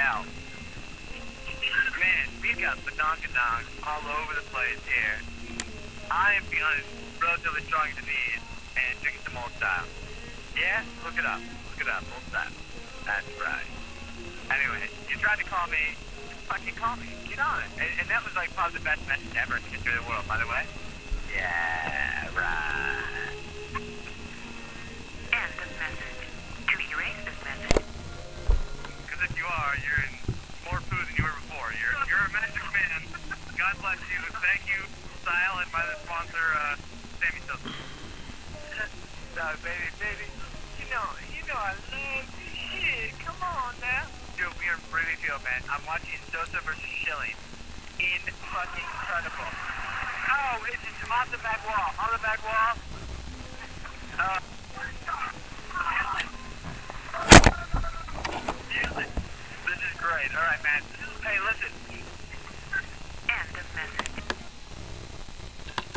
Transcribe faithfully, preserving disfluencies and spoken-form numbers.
out. Man, we've got badonkadonks all over the place here. I am feeling relatively strong at the knees and drinking some old style. Yeah? Look it up. Look it up. Old style. That's right. Anyway, you tried to call me. Fucking call me. Get on it. And, and that was like probably the best message ever in the history of the world, by the way. Yeah, right. End of message. To erase this message. Because if you are, you're in more poo than you were before. You're you're a magic man. God bless you. Thank you, Style, and by the sponsor, uh, Sammy Sosa. No, baby, baby. You know, you know I love this shit. Come on now. Dude, we are really good, man. I'm watching Sosa versus Schilling. In fucking incredible. Oh, it's just off the back wall. On the back wall. Uh, music. This is great. All right, man. Hey, listen.